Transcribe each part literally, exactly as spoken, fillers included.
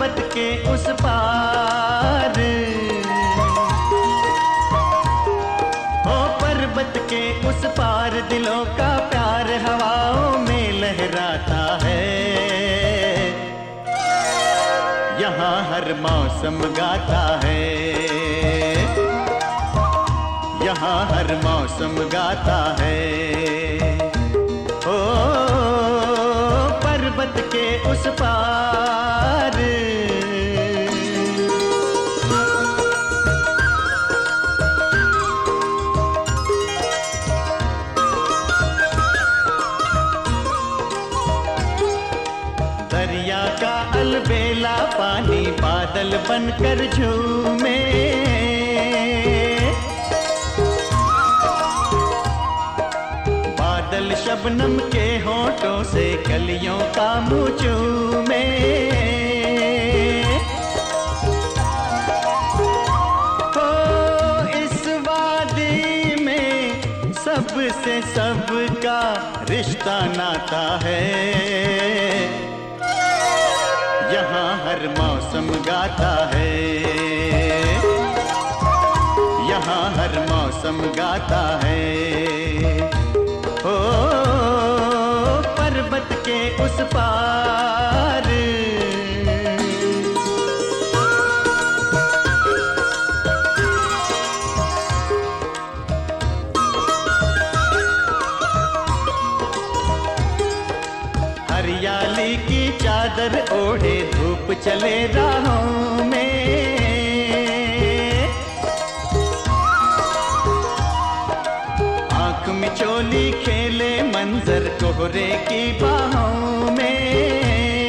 पर्वत के उस पार, ओ पर्वत के उस पार दिलों का प्यार हवाओं में लहराता है। यहाँ हर मौसम गाता है, यहाँ हर मौसम गाता है। ओ पर्वत के उस पार, दरिया का अलबेला पानी बादल बनकर झूमे, बादल शबनम के होठों से कलियों का मुँह चूमे। हो इस वादी में सबसे सबका रिश्ता नाता है। यहाँ हर मौसम गाता है, यहाँ हर मौसम गाता है। ओ पर्वत के उस पार, हरियाली की चादर ओढ़े धूप चले राहों में, आंख मिचोली खेले मंजर कोहरे की बाहों में।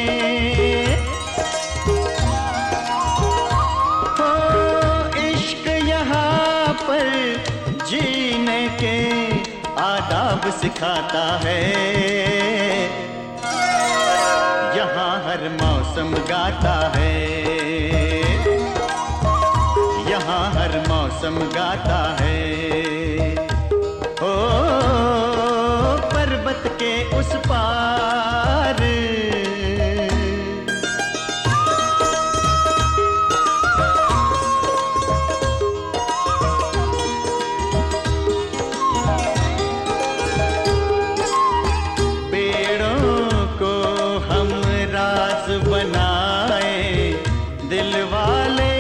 हो इश्क यहाँ पर जीने के आदाब सिखाता है। यहाँ हर मौसम गाता है, यहाँ हर मौसम गाता है। ओ पर्वत के उस पार, बनाए दिल वाले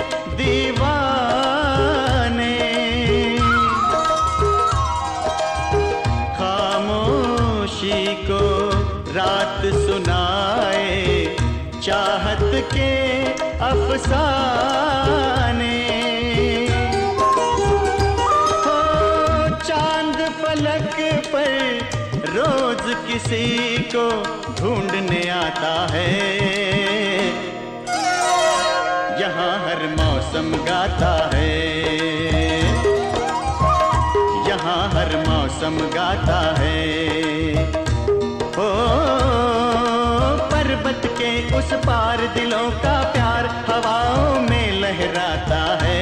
दीवाने, खामोशी को रात सुनाए चाहत के अफसाने। हो चांद फलक पर रोज किसी को ढूंढने आता है। यहाँ हर मौसम गाता है, यहाँ हर मौसम गाता है। ओ पर्वत के उस पार दिलों का प्यार हवाओं में लहराता है।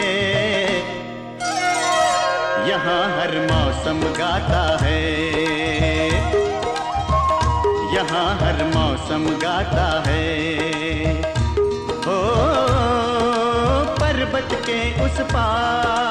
यहाँ हर मौसम गाता है, यहाँ हर मौसम गाता है। ओ पर्वत के उस पार।